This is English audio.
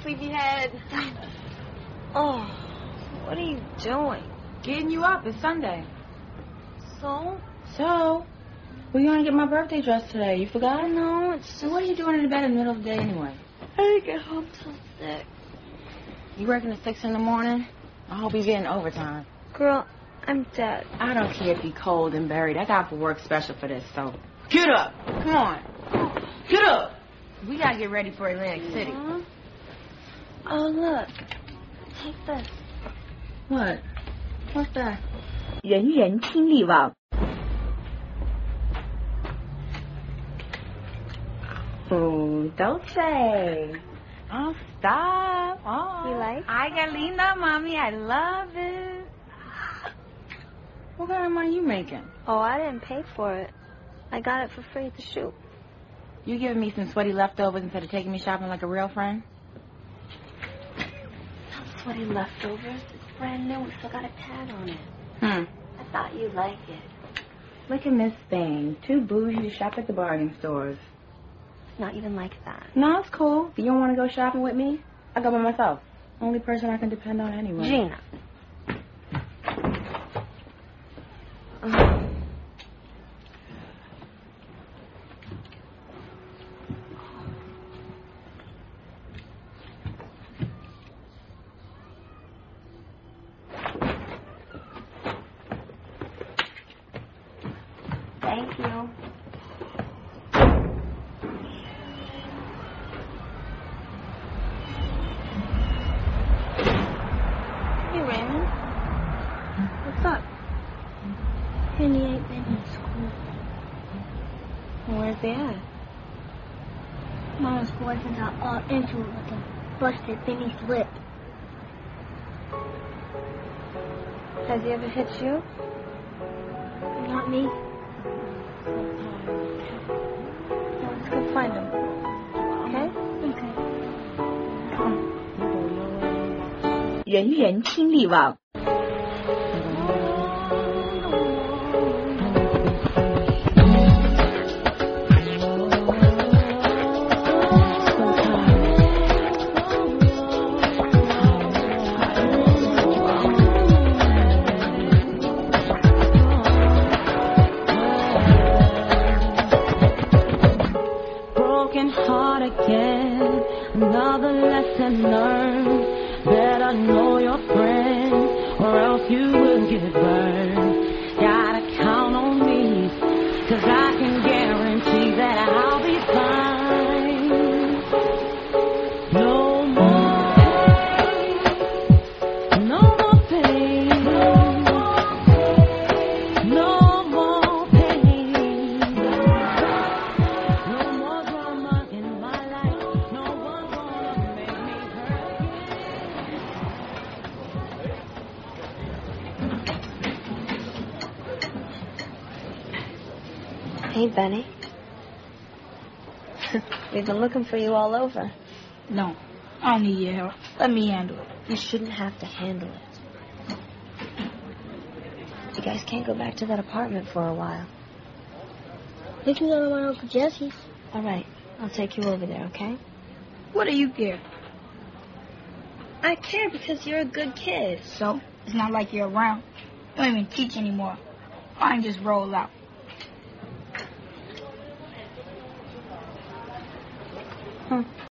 sleepyhead. Oh, what are you doing? Getting you up. It's Sunday. So? So? We're going to get my birthday dress today. You forgot? No, it's So what are you doing in the bed in the middle of the day anyway? I didn't get home so sick. You working at 6 in the morning? I hope you're getting overtime. Girl, I'm dead. I don't care if you're cold and buried. I got to work special for this, so get up. Come on. Get up. We got to get ready for Atlantic City. Oh, look. Take this. What? What's that? 人人听力网 Dulce. Oh, stop. Oh. You like? Ay, qué linda, Mommy. I love it. What kind of money you making? Oh, I didn't pay for it. I got it for free at the shoot. You giving me some sweaty leftovers instead of taking me shopping like a real friend? Some sweaty leftovers. It's brand new. We still got a tag on it. I thought you'd like it. Look at Miss Thing. Too bougie to shop at the bargain stores. It's not even like that. No, it's cool. You don't want to go shopping with me? I go by myself. Only person I can depend on anyway. Gina. Thank you. Hey, Raymond. What's up? Penny ain't been in school. Well, where's he at? Mama's boyfriend got all into it with him. Busted Benny's lip. Has he ever hit you? Not me. Well, let's go find him. Okay? Okay. 人人听力网 Broken heart again. Another lesson learned. Better know your friends, or else you will get burned. Gotta count on me, 'cause I can guarantee that I'll be fine. No more pain, no more pain, no more pain, no more drama in my life. No one's gonna make me hurt. Hey, Benny. We've been looking for you all over. No, I don't need your help. Let me handle it. You shouldn't have to handle it. You guys can't go back to that apartment for a while. We can go to my Uncle Jesse's. All right, I'll take you over there, okay? What do you care? I care because you're a good kid. So, it's not like you're around. You don't even teach anymore. Mine just roll out. Huh.